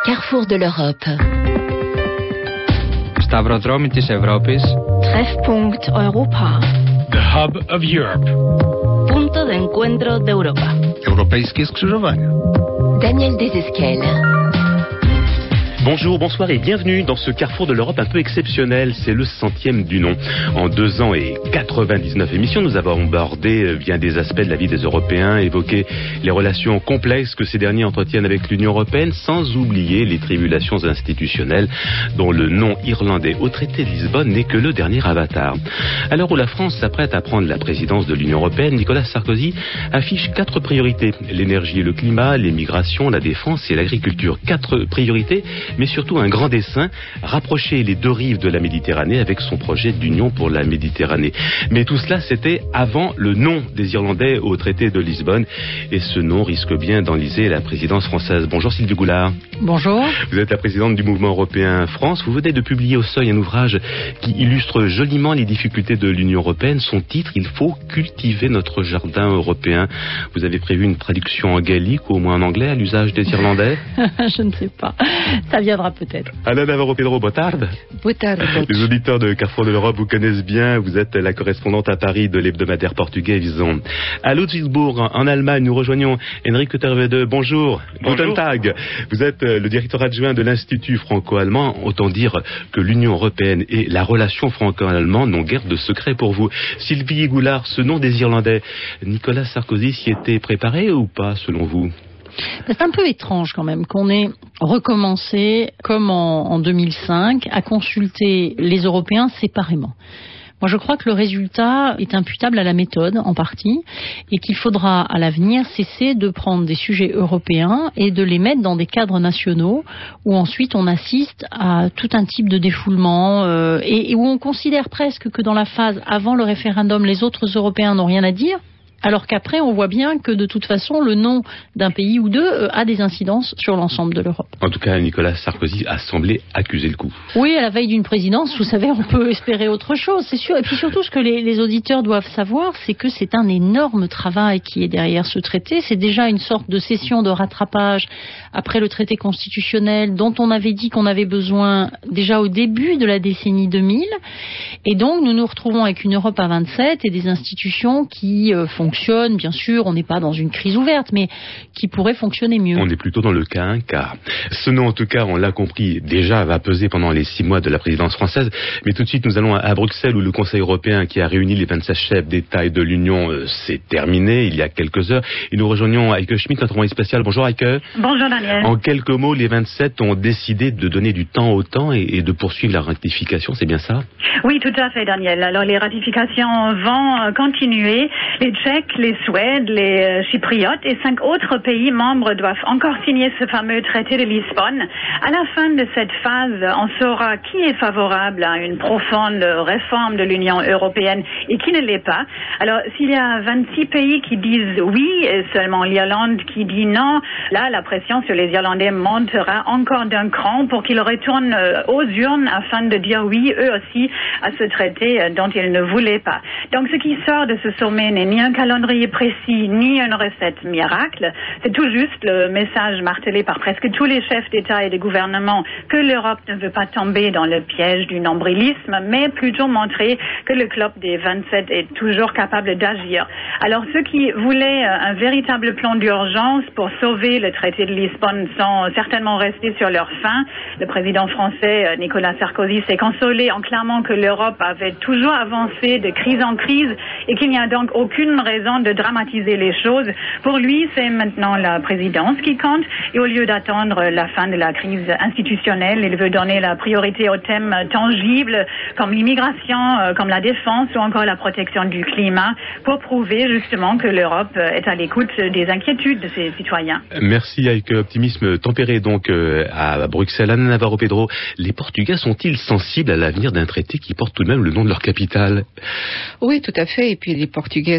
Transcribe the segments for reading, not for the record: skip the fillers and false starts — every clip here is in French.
Carrefour de l'Europe. Stαυροδρόμι της Ευρώπης. Treffpunkt Europa. The Hub of Europe. Punto de encuentro de Europa. Europejskie skrzyżowania. Daniel Desesquelles. Bonjour, bonsoir et bienvenue dans ce Carrefour de l'Europe un peu exceptionnel. C'est le 100e du nom. En 2 ans et 99 émissions, nous avons abordé bien des aspects de la vie des Européens, évoqué les relations complexes que ces derniers entretiennent avec l'Union européenne, sans oublier les tribulations institutionnelles dont le nom irlandais au traité de Lisbonne n'est que le dernier avatar. À l'heure où la France s'apprête à prendre la présidence de l'Union européenne, Nicolas Sarkozy affiche 4 priorités. L'énergie et le climat, les migrations, la défense et l'agriculture. 4 priorités, mais surtout un grand dessein, rapprocher les 2 rives de la Méditerranée avec son projet d'union pour la Méditerranée. Mais tout cela, c'était avant le nom des Irlandais au traité de Lisbonne. Et ce nom risque bien d'enliser la présidence française. Bonjour Sylvie Goulard. Bonjour. Vous êtes la présidente du mouvement européen France. Vous venez de publier au Seuil un ouvrage qui illustre joliment les difficultés de l'Union européenne. Son titre, Il faut cultiver notre jardin européen. Vous avez prévu une traduction en gaélique ou au moins en anglais à l'usage des Irlandais? Je ne sais pas. Ça viendra peut-être. Ana Navarro Pedro, boa tarde. Boa tarde. Les auditeurs de Carrefour de l'Europe vous connaissent bien. Vous êtes la correspondante à Paris de l'hebdomadaire portugais Visão. À Ludwigsburg, en Allemagne, nous rejoignons Henrik Terwede. Bonjour. Guten Tag. Vous êtes le directeur adjoint de l'Institut franco-allemand. Autant dire que l'Union européenne et la relation franco-allemande n'ont guère de secret pour vous. Sylvie Goulard, ce nom des Irlandais, Nicolas Sarkozy s'y était préparé ou pas, selon vous? C'est un peu étrange quand même qu'on ait recommencé, comme en 2005, à consulter les Européens séparément. Moi, je crois que le résultat est imputable à la méthode, en partie, et qu'il faudra, à l'avenir, cesser de prendre des sujets européens et de les mettre dans des cadres nationaux, où ensuite on assiste à tout un type de défoulement, et où on considère presque que dans la phase avant le référendum, les autres Européens n'ont rien à dire, alors qu'après, on voit bien que de toute façon, le nom d'un pays ou deux a des incidences sur l'ensemble de l'Europe. En tout cas, Nicolas Sarkozy a semblé accuser le coup. Oui, à la veille d'une présidence, vous savez, on peut espérer autre chose, c'est sûr. Et puis surtout, ce que les auditeurs doivent savoir, c'est que c'est un énorme travail qui est derrière ce traité. C'est déjà une sorte de session de rattrapage après le traité constitutionnel dont on avait dit qu'on avait besoin déjà au début de la décennie 2000. Et donc, nous nous retrouvons avec une Europe à 27 et des institutions qui fonctionnent, bien sûr, on n'est pas dans une crise ouverte, mais qui pourrait fonctionner mieux. On est plutôt dans le cas un cas. Ce nom, en tout cas, on l'a compris, déjà va peser pendant les 6 mois de la présidence française. Mais tout de suite, nous allons à Bruxelles, où le Conseil européen, qui a réuni les 27 chefs d'État et de l'Union, s'est terminé il y a quelques heures. Et nous rejoignons Heike Schmidt, notre envoyé spécial. Bonjour Heike. Bonjour Daniel. En quelques mots, les 27 ont décidé de donner du temps au temps et de poursuivre la ratification, c'est bien ça? Oui, tout à fait Daniel. Alors les ratifications vont continuer. Les Tchèques, les Suèdes, les Chypriotes et 5 autres pays membres doivent encore signer ce fameux traité de Lisbonne. À la fin de cette phase, on saura qui est favorable à une profonde réforme de l'Union européenne et qui ne l'est pas. Alors, s'il y a 26 pays qui disent oui et seulement l'Irlande qui dit non, là, la pression sur les Irlandais montera encore d'un cran pour qu'ils retournent aux urnes afin de dire oui, eux aussi, à ce traité dont ils ne voulaient pas. Donc, ce qui sort de ce sommet n'est ni un calendrier précis, ni une recette miracle. C'est tout juste le message martelé par presque tous les chefs d'État et de gouvernement que l'Europe ne veut pas tomber dans le piège du nombrilisme, mais plutôt montrer que le club des 27 est toujours capable d'agir. Alors, ceux qui voulaient un véritable plan d'urgence pour sauver le traité de Lisbonne sont certainement restés sur leur faim. Le président français, Nicolas Sarkozy, s'est consolé en clamant que l'Europe avait toujours avancé de crise en crise et qu'il n'y a donc aucune raison de dramatiser les choses. Pour lui, c'est maintenant la présidence qui compte et au lieu d'attendre la fin de la crise institutionnelle, il veut donner la priorité aux thèmes tangibles comme l'immigration, comme la défense ou encore la protection du climat pour prouver justement que l'Europe est à l'écoute des inquiétudes de ses citoyens. Merci avec optimisme tempéré donc à Bruxelles. Ana Navarro Pedro, les Portugais sont-ils sensibles à l'avenir d'un traité qui porte tout de même le nom de leur capitale? Oui, tout à fait. Et puis les Portugais sont plutôt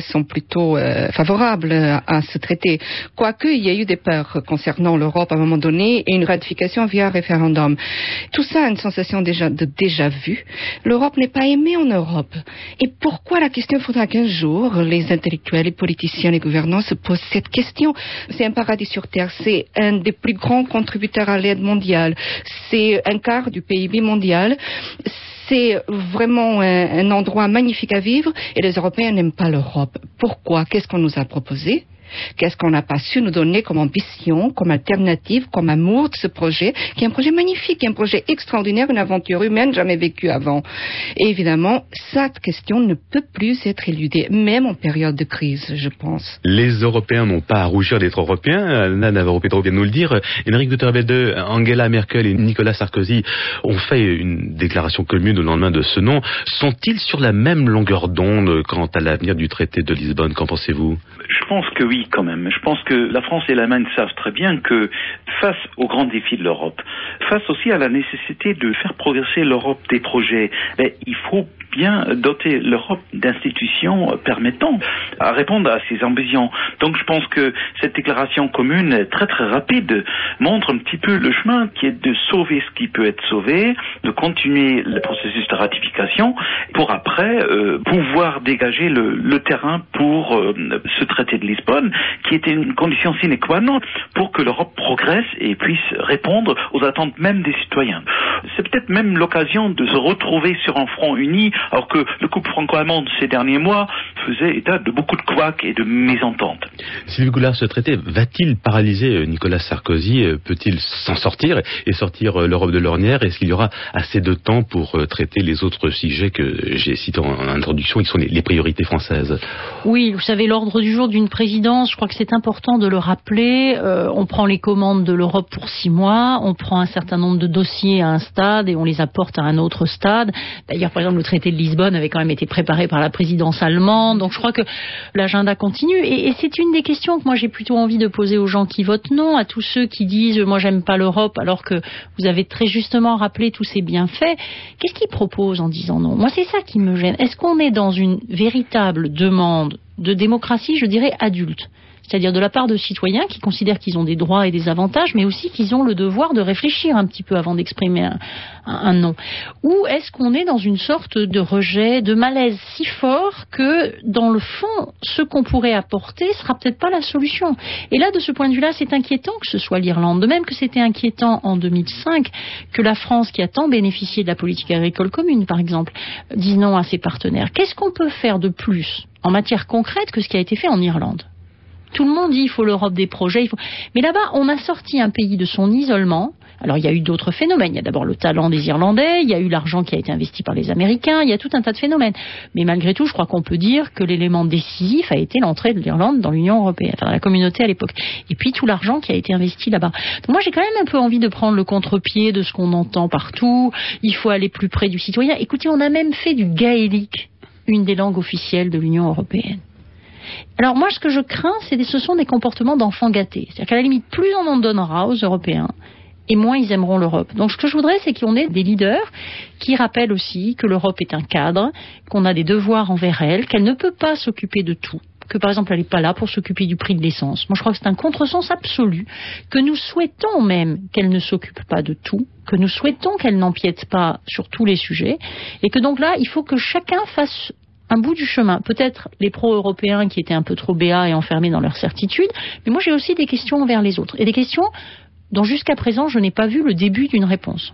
plutôt favorable à ce traité. Quoique, il y a eu des peurs concernant l'Europe à un moment donné et une ratification via référendum. Tout ça a une sensation de déjà vu. L'Europe n'est pas aimée en Europe. Et pourquoi la question, faudra qu'un jour, les intellectuels, les politiciens, les gouvernants se posent cette question. C'est un paradis sur Terre. C'est un des plus grands contributeurs à l'aide mondiale. C'est un quart du PIB mondial. C'est vraiment un endroit magnifique à vivre et les Européens n'aiment pas l'Europe. Pourquoi? Qu'est-ce qu'on nous a proposé? Qu'est-ce qu'on n'a pas su nous donner comme ambition, comme alternative, comme amour de ce projet, qui est un projet magnifique, un projet extraordinaire, une aventure humaine jamais vécue avant. Et évidemment, cette question ne peut plus être éludée, même en période de crise, je pense. Les Européens n'ont pas à rougir d'être Européens. Navarro Pedro vient de nous le dire. Enrique de Tervelde, Angela Merkel et Nicolas Sarkozy ont fait une déclaration commune au lendemain de ce nom. Sont-ils sur la même longueur d'onde quant à l'avenir du traité de Lisbonne? Qu'en pensez-vous? Je pense que oui, quand même. Je pense que la France et l'Allemagne savent très bien que face aux grands défis de l'Europe, face aussi à la nécessité de faire progresser l'Europe des projets, il faut bien doter l'Europe d'institutions permettant à répondre à ces ambitions. Donc je pense que cette déclaration commune très très rapide montre un petit peu le chemin qui est de sauver ce qui peut être sauvé, de continuer le processus de ratification pour après pouvoir dégager le terrain pour ce traité de Lisbonne qui était une condition sine qua non pour que l'Europe progresse et puisse répondre aux attentes même des citoyens. C'est peut-être même l'occasion de se retrouver sur un front uni alors que le couple franco-allemand de ces derniers mois faisait état de beaucoup de couacs et de mésententes. Sylvie Goulard, ce traité va-t-il paralyser Nicolas Sarkozy? Peut-il s'en sortir et sortir l'Europe de l'ornière? Est-ce qu'il y aura assez de temps pour traiter les autres sujets que j'ai cités en introduction, qui sont les priorités françaises? Oui, vous savez, l'ordre du jour d'une présidence, je crois que c'est important de le rappeler. On prend les commandes de l'Europe pour 6 mois, on prend un certain nombre de dossiers à un stade et on les apporte à un autre stade. D'ailleurs, par exemple, le traité de Lisbonne avait quand même été préparé par la présidence allemande, donc je crois que l'agenda continue. Et c'est une des questions que moi j'ai plutôt envie de poser aux gens qui votent non, à tous ceux qui disent « moi j'aime pas l'Europe », alors que vous avez très justement rappelé tous ces bienfaits. Qu'est-ce qu'ils proposent en disant non? Moi c'est ça qui me gêne. Est-ce qu'on est dans une véritable demande de démocratie, je dirais, adulte? C'est-à-dire de la part de citoyens qui considèrent qu'ils ont des droits et des avantages, mais aussi qu'ils ont le devoir de réfléchir un petit peu avant d'exprimer un non. Ou est-ce qu'on est dans une sorte de rejet, de malaise si fort que, dans le fond, ce qu'on pourrait apporter sera peut-être pas la solution? Et là, de ce point de vue-là, c'est inquiétant que ce soit l'Irlande. De même que c'était inquiétant en 2005 que la France, qui a tant bénéficié de la politique agricole commune, par exemple, dise non à ses partenaires. Qu'est-ce qu'on peut faire de plus en matière concrète que ce qui a été fait en Irlande? Tout le monde dit il faut l'Europe des projets. Mais là-bas, on a sorti un pays de son isolement. Alors, il y a eu d'autres phénomènes. Il y a d'abord le talent des Irlandais, il y a eu l'argent qui a été investi par les Américains, il y a tout un tas de phénomènes. Mais malgré tout, je crois qu'on peut dire que l'élément décisif a été l'entrée de l'Irlande dans l'Union européenne, enfin dans la communauté à l'époque. Et puis tout l'argent qui a été investi là-bas. Donc moi, j'ai quand même un peu envie de prendre le contre-pied de ce qu'on entend partout. Il faut aller plus près du citoyen. Écoutez, on a même fait du gaélique une des langues officielles de l'Union européenne. Alors moi, ce que je crains, ce sont des comportements d'enfants gâtés. C'est-à-dire qu'à la limite, plus on en donnera aux Européens, et moins ils aimeront l'Europe. Donc ce que je voudrais, c'est qu'on ait des leaders qui rappellent aussi que l'Europe est un cadre, qu'on a des devoirs envers elle, qu'elle ne peut pas s'occuper de tout, que par exemple elle n'est pas là pour s'occuper du prix de l'essence. Moi je crois que c'est un contresens absolu, que nous souhaitons même qu'elle ne s'occupe pas de tout, que nous souhaitons qu'elle n'empiète pas sur tous les sujets, et que donc là, il faut que chacun fasse un bout du chemin. Peut-être les pro-européens qui étaient un peu trop béats et enfermés dans leurs certitudes, mais moi j'ai aussi des questions envers les autres, et des questions dont jusqu'à présent je n'ai pas vu le début d'une réponse.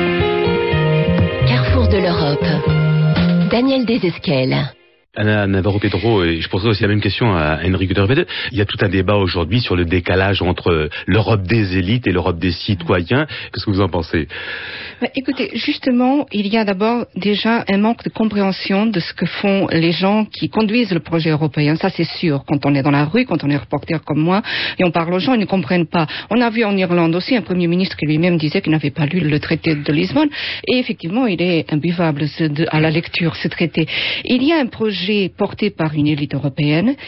Carrefour de l'Europe. Daniel Desesquelles. Anna Navarro Pedro, et je poserai aussi la même question à Enrique de Tervelde. Il y a tout un débat aujourd'hui sur le décalage entre l'Europe des élites et l'Europe des citoyens. Qu'est-ce que vous en pensez? Écoutez, justement, il y a d'abord déjà un manque de compréhension de ce que font les gens qui conduisent le projet européen. Ça, c'est sûr. Quand on est dans la rue, quand on est reporter comme moi, et on parle aux gens, ils ne comprennent pas. On a vu en Irlande aussi un Premier ministre qui lui-même disait qu'il n'avait pas lu le traité de Lisbonne. Et effectivement, il est imbuvable à la lecture, ce traité. Il y a un projet porté par une élite européenne.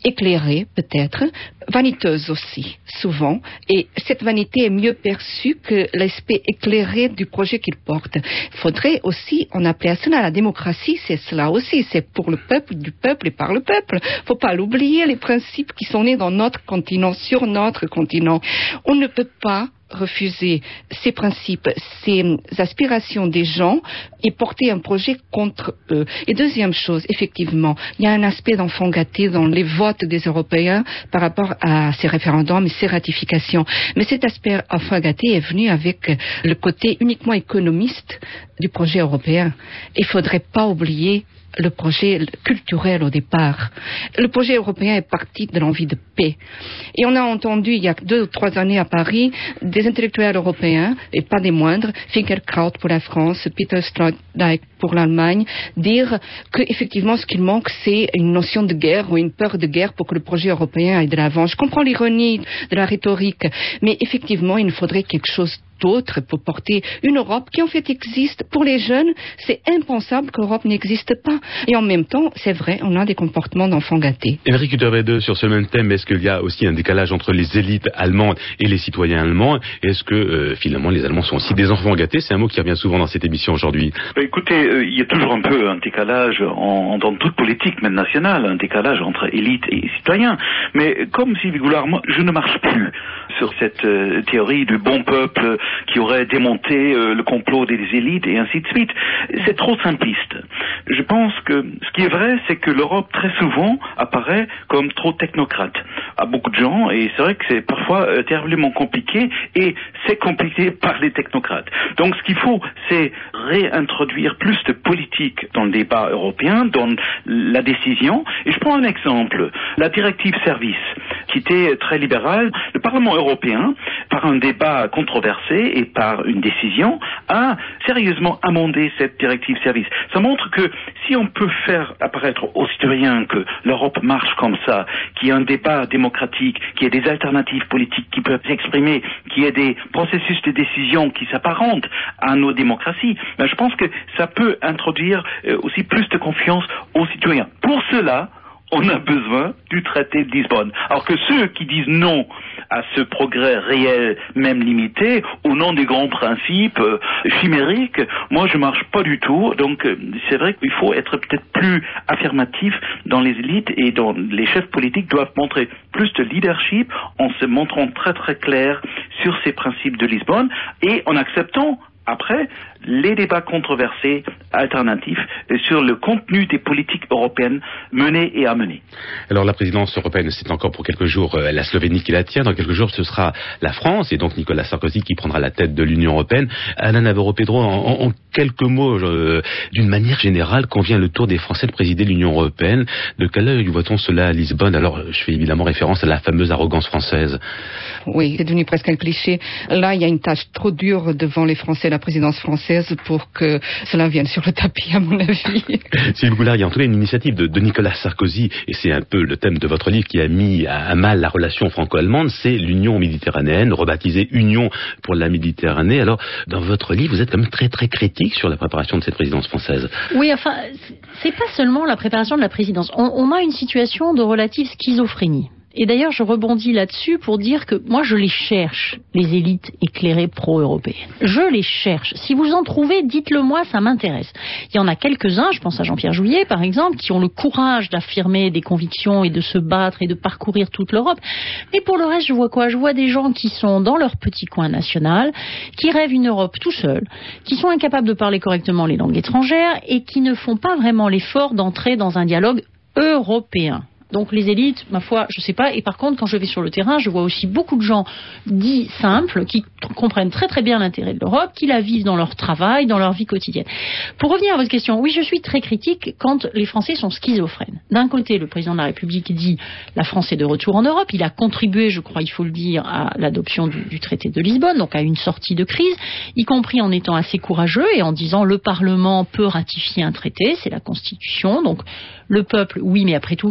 éclairée peut-être, vaniteuse aussi, souvent, et cette vanité est mieux perçue que l'aspect éclairé du projet qu'il porte. Il faudrait aussi, on appelait à cela la démocratie, c'est cela aussi, c'est pour le peuple, du peuple et par le peuple. Faut pas l'oublier, les principes qui sont nés dans notre continent, sur notre continent. On ne peut pas refuser ces principes, ces aspirations des gens et porter un projet contre eux. Et deuxième chose, effectivement, il y a un aspect d'enfant gâté dans les votes des Européens par rapport à ces référendums et ces ratifications. Mais cet aspect enfant gâté est venu avec le côté uniquement économiste du projet européen. Il faudrait pas oublier le projet culturel au départ. Le projet européen est parti de l'envie de paix. Et on a entendu il y a 2 ou 3 années à Paris des intellectuels européens, et pas des moindres, Finkielkraut pour la France, Peter Sloterdijk pour l'Allemagne, dire qu'effectivement ce qu'il manque c'est une notion de guerre ou une peur de guerre pour que le projet européen aille de l'avant. Je comprends l'ironie de la rhétorique, mais effectivement il nous faudrait quelque chose d'autre pour porter une Europe qui en fait existe. Pour les jeunes, c'est impensable que l'Europe n'existe pas. Et en même temps, c'est vrai, on a des comportements d'enfants gâtés. Émeric Hütterwede, sur ce même thème, est-ce qu'il y a aussi un décalage entre les élites allemandes et les citoyens allemands? Est-ce que finalement les Allemands sont aussi des enfants gâtés? C'est un mot qui revient souvent dans cette émission aujourd'hui. Écoutez, il y a toujours un peu un décalage dans toute politique, même nationale, un décalage entre élite et citoyens. Mais comme Sylvie Goulard, moi, je ne marche plus sur cette théorie du bon peuple qui aurait démonté le complot des élites et ainsi de suite. C'est trop simpliste. Je pense que ce qui est vrai, c'est que l'Europe très souvent apparaît comme trop technocrate à beaucoup de gens, et c'est vrai que c'est parfois terriblement compliqué, et c'est compliqué par les technocrates. Donc ce qu'il faut, c'est réintroduire plus de politique dans le débat européen, dans la décision. Et je prends un exemple, la directive service, qui était très libérale. Le Parlement européen, par un débat controversé et par une décision, a sérieusement amendé cette directive service. Ça montre que si on peut faire apparaître aux citoyens que l'Europe marche comme ça, qu'il y a un débat démocratique, qu'il y a des alternatives politiques qui peuvent s'exprimer, qu'il y a des processus de décision qui s'apparentent à nos démocraties, ben je pense que ça peut introduire aussi plus de confiance aux citoyens. Pour cela, on a besoin du traité de Lisbonne. Alors que ceux qui disent non à ce progrès réel, même limité, au nom des grands principes chimériques, moi je marche pas du tout. Donc c'est vrai qu'il faut être peut-être plus affirmatif dans les élites, et dans les chefs politiques doivent montrer plus de leadership en se montrant très très clair sur ces principes de Lisbonne, et en acceptant après les débats controversés alternatifs sur le contenu des politiques européennes menées et à mener. Alors la présidence européenne, c'est encore pour quelques jours la Slovénie qui la tient. Dans quelques jours, ce sera la France, et donc Nicolas Sarkozy qui prendra la tête de l'Union européenne. Alain Navarro-Pedro, en quelques mots, d'une manière générale, quand vient le tour des Français de présider l'Union européenne, de quel œil voit-on cela à Lisbonne? Alors, je fais évidemment référence à la fameuse arrogance française. Oui, c'est devenu presque un cliché. Là, il y a une tâche trop dure devant les Français, la présidence française, pour que cela vienne sur le tapis, à mon avis. Sylvie Goulard, il y a en tout cas une initiative de Nicolas Sarkozy, et c'est un peu le thème de votre livre qui a mis à mal la relation franco-allemande, c'est l'Union méditerranéenne, rebaptisée Union pour la Méditerranée. Alors, dans votre livre, vous êtes quand même très très critique sur la préparation de cette présidence française. Oui, enfin, c'est pas seulement la préparation de la présidence. On a une situation de relative schizophrénie. Et d'ailleurs, je rebondis là-dessus pour dire que moi, je les cherche, les élites éclairées pro-européennes. Je les cherche. Si vous en trouvez, dites-le moi, ça m'intéresse. Il y en a quelques-uns, je pense à Jean-Pierre Jouyet, par exemple, qui ont le courage d'affirmer des convictions et de se battre et de parcourir toute l'Europe. Mais pour le reste, je vois quoi? Je vois des gens qui sont dans leur petit coin national, qui rêvent une Europe tout seuls, qui sont incapables de parler correctement les langues étrangères et qui ne font pas vraiment l'effort d'entrer dans un dialogue européen. Donc les élites, ma foi, je sais pas. Et par contre, quand je vais sur le terrain, je vois aussi beaucoup de gens dits simples, qui comprennent très très bien l'intérêt de l'Europe, qui la vivent dans leur travail, dans leur vie quotidienne. Pour revenir à votre question, oui, je suis très critique quand les Français sont schizophrènes. D'un côté, le président de la République dit la France est de retour en Europe. Il a contribué, je crois, il faut le dire, à l'adoption du traité de Lisbonne, donc à une sortie de crise, y compris en étant assez courageux et en disant le Parlement peut ratifier un traité, c'est la Constitution, donc le peuple, oui, mais après tout, c'est quand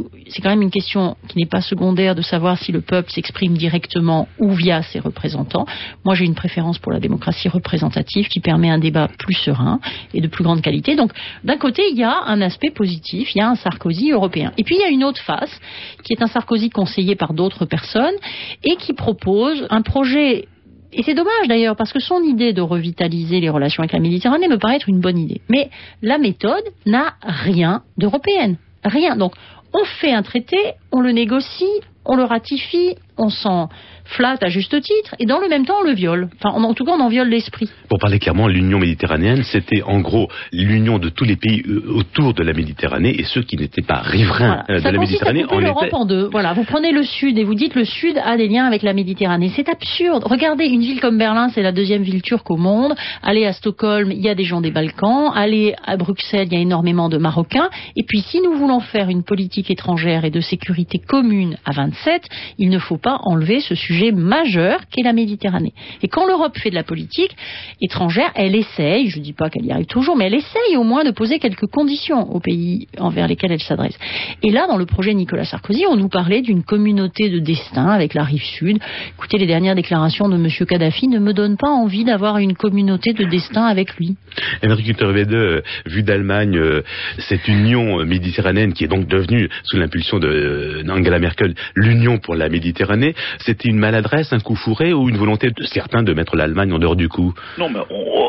quand même une question qui n'est pas secondaire de savoir si le peuple s'exprime directement ou via ses représentants. Moi, j'ai une préférence pour la démocratie représentative qui permet un débat plus serein et de plus grande qualité. Donc, d'un côté, il y a un aspect positif, il y a un Sarkozy européen. Et puis, il y a une autre face, qui est un Sarkozy conseillé par d'autres personnes et qui propose un projet. Et c'est dommage d'ailleurs, parce que son idée de revitaliser les relations avec la Méditerranée me paraît être une bonne idée. Mais la méthode n'a rien d'européenne. Rien. Donc, on fait un traité, on le négocie, on le ratifie, on s'en flatte à juste titre, et dans le même temps, on le viole. Enfin, en tout cas, on en viole l'esprit. Pour parler clairement, l'Union méditerranéenne, c'était en gros l'union de tous les pays autour de la Méditerranée et ceux qui n'étaient pas riverains de la Méditerranée. Ça consiste à couper l'Europe en deux. Voilà, vous prenez le Sud et vous dites le Sud a des liens avec la Méditerranée. C'est absurde. Regardez, une ville comme Berlin, c'est la deuxième ville turque au monde. Allez à Stockholm, il y a des gens des Balkans. Allez à Bruxelles, il y a énormément de Marocains. Et puis, si nous voulons faire une politique étrangère et de sécurité commune à 27, il ne faut pas enlever ce sujet majeur qu'est la Méditerranée. Et quand l'Europe fait de la politique étrangère, elle essaye, je ne dis pas qu'elle y arrive toujours, mais elle essaye au moins de poser quelques conditions aux pays envers lesquels elle s'adresse. Et là, dans le projet Nicolas Sarkozy, on nous parlait d'une communauté de destin avec la rive sud. Écoutez, les dernières déclarations de M. Kadhafi ne me donnent pas envie d'avoir une communauté de destin avec lui. Henrik Wede, vu d'Allemagne, cette union méditerranéenne qui est donc devenue, sous l'impulsion d'Angela Merkel, l'union pour la Méditerranée, c'était une maladresse, un coup fourré ou une volonté de certains de mettre l'Allemagne en dehors du coup? Non, mais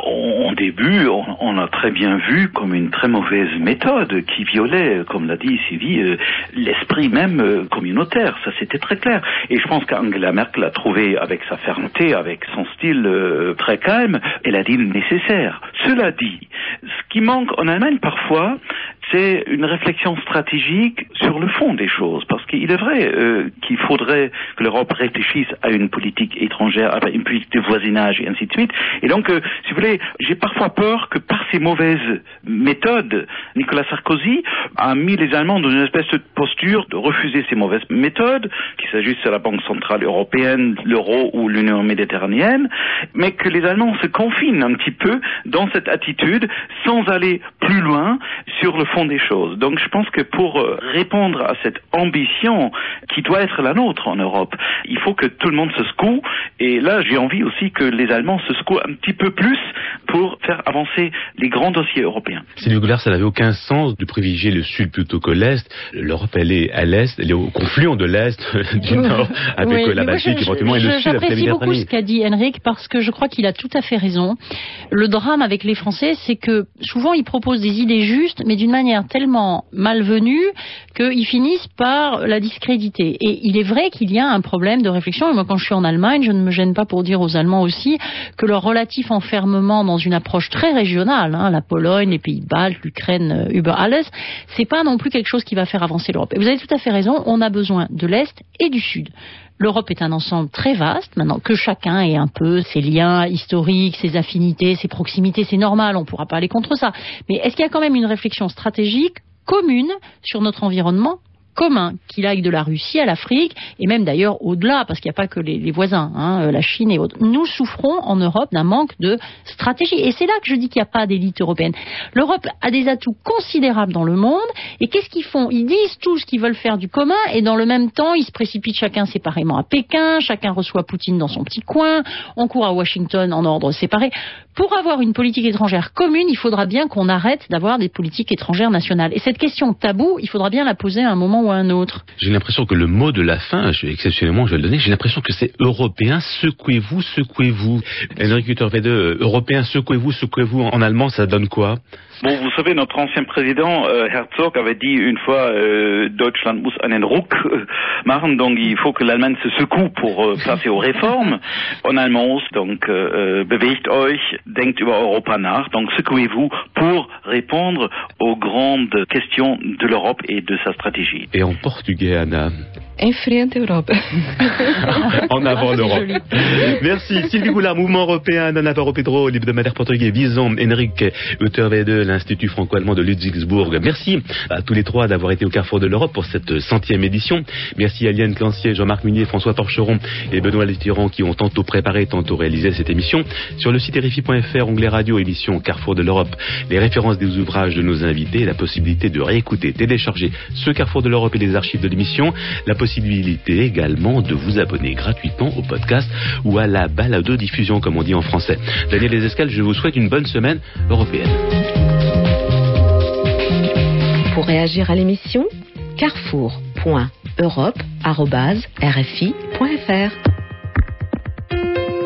au début, on a très bien vu comme une très mauvaise méthode qui violait, comme l'a dit Sylvie, l'esprit même communautaire. Ça, c'était très clair. Et je pense qu'Angela Merkel a trouvé, avec sa fermeté, avec son style très calme, elle a dit le nécessaire. Cela dit, ce qui manque en Allemagne parfois, c'est une réflexion stratégique sur le fond des choses. Parce qu'il est vrai qu'il faudrait que l'Europe réfléchisse à une politique étrangère, à une politique de voisinage et ainsi de suite. Et donc, si vous voulez, j'ai parfois peur que par ces mauvaises méthodes, Nicolas Sarkozy a mis les Allemands dans une espèce de posture de refuser ces mauvaises méthodes, qu'il s'agisse de la Banque Centrale Européenne, l'euro ou l'Union Méditerranéenne, mais que les Allemands se confinent un petit peu dans cette attitude sans aller plus loin sur le fond des choses. Donc je pense que pour répondre à cette ambition qui doit être la nôtre en Europe, il faut que tout le monde se secoue, et là j'ai envie aussi que les Allemands se secouent un petit peu plus pour faire avancer les grands dossiers européens. Sylvie Goulard, ça n'avait aucun sens de privilégier le Sud plutôt que l'Est. L'Europe, elle est à l'Est, elle est au confluent de l'Est, du Nord, avec la Baltique éventuellement, et le Sud avec la Méditerranée. J'apprécie beaucoup ce qu'a dit Henrik, parce que je crois qu'il a tout à fait raison. Le drame avec les Français, c'est que souvent ils proposent des idées justes, mais d'une manière tellement malvenue qu'ils finissent par la discréditer. Et il est vrai qu'il y a un problème de réflexion, et moi quand je suis en Allemagne, je ne me gêne pas pour dire aux Allemands aussi que leur relatif enfermement dans une approche très régionale, la Pologne, les pays baltes, l'Ukraine, über alles, c'est pas non plus quelque chose qui va faire avancer l'Europe. Et vous avez tout à fait raison, on a besoin de l'Est et du Sud. L'Europe est un ensemble très vaste, maintenant que chacun ait un peu ses liens historiques, ses affinités, ses proximités, c'est normal, on ne pourra pas aller contre ça. Mais est-ce qu'il y a quand même une réflexion stratégique commune sur notre environnement commun, qu'il aille de la Russie à l'Afrique, et même d'ailleurs au-delà, parce qu'il n'y a pas que les voisins, la Chine et autres. Nous souffrons en Europe d'un manque de stratégie, et c'est là que je dis qu'il n'y a pas d'élite européenne. L'Europe a des atouts considérables dans le monde, et qu'est-ce qu'ils font? Ils disent tous qu'ils veulent faire du commun, et dans le même temps, ils se précipitent chacun séparément à Pékin, chacun reçoit Poutine dans son petit coin, on court à Washington en ordre séparé. Pour avoir une politique étrangère commune, il faudra bien qu'on arrête d'avoir des politiques étrangères nationales. Et cette question taboue, il faudra bien la poser à un moment ou à un autre. J'ai l'impression que le mot de la fin, exceptionnellement je vais le donner, j'ai l'impression que c'est européen, secouez-vous, secouez-vous. Henrik Wede, européen, secouez-vous, en allemand ça donne quoi? Bon, vous savez, notre ancien président Herzog avait dit une fois Deutschland muss einen Ruck machen, donc il faut que l'Allemagne se secoue pour passer aux réformes. En allemand, donc bewegt euch, denkt über Europa nach, donc secouez-vous pour répondre aux grandes questions de l'Europe et de sa stratégie. Et en portugais, Anna? Em frente Europe. En avant l'Europe. Merci. Sylvie Goulard, Mouvement européen, Nana Paro Pedro, l'hebdomadaire portugais Visão, Henrik Utterwede, l'Institut franco-allemand de Ludwigsburg. Merci à tous les trois d'avoir été au Carrefour de l'Europe pour cette 100e édition. Merci à Liane Clancier, Jean-Marc Munier, François Porcheron et Benoît Létirand qui ont tantôt préparé, tantôt réalisé cette émission. Sur le site RFI.fr, onglet radio, émission Carrefour de l'Europe, les références des ouvrages de nos invités, la possibilité de réécouter, télécharger ce Carrefour de l'Europe et les archives de l'émission, la possibilité également de vous abonner gratuitement au podcast ou à la balado-diffusion, comme on dit en français. Daniel Desescales, je vous souhaite une bonne semaine européenne. Pour réagir à l'émission, carrefour.europe@rfi.fr.